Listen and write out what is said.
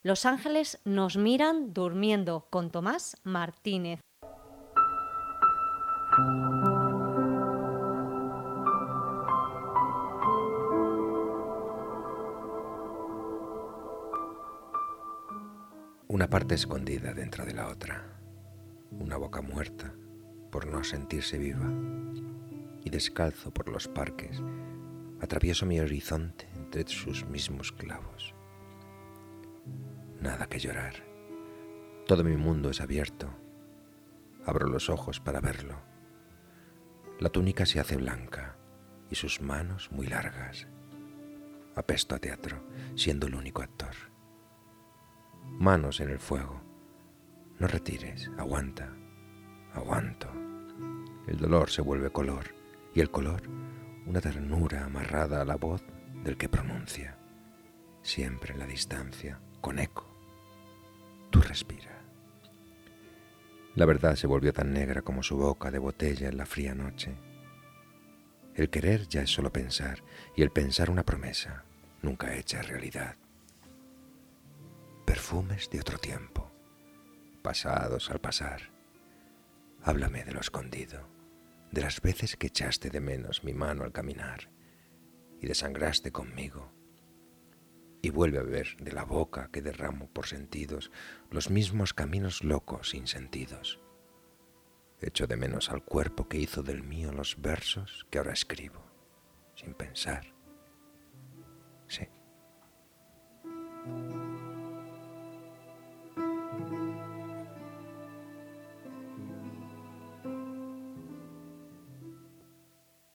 Los ángeles nos miran durmiendo con Tomás Martínez. Una parte escondida dentro de la otra, una boca muerta por no sentirse viva, y descalzo por los parques, atravieso mi horizonte entre sus mismos clavos. Nada que llorar, todo mi mundo es abierto, abro los ojos para verlo. La túnica se hace blanca y sus manos muy largas. Apesto a teatro, siendo el único actor. Manos en el fuego. No retires, aguanta, aguanto. El dolor se vuelve color y el color una ternura amarrada a la voz del que pronuncia. Siempre en la distancia, con eco. Tú respira. La verdad se volvió tan negra como su boca de botella en la fría noche. El querer ya es solo pensar y el pensar una promesa, nunca hecha realidad. Perfumes de otro tiempo, pasados al pasar. Háblame de lo escondido, de las veces que echaste de menos mi mano al caminar y desangraste conmigo. Y vuelve a beber de la boca que derramo por sentidos los mismos caminos locos sin sentidos. Echo de menos al cuerpo que hizo del mío los versos que ahora escribo, sin pensar.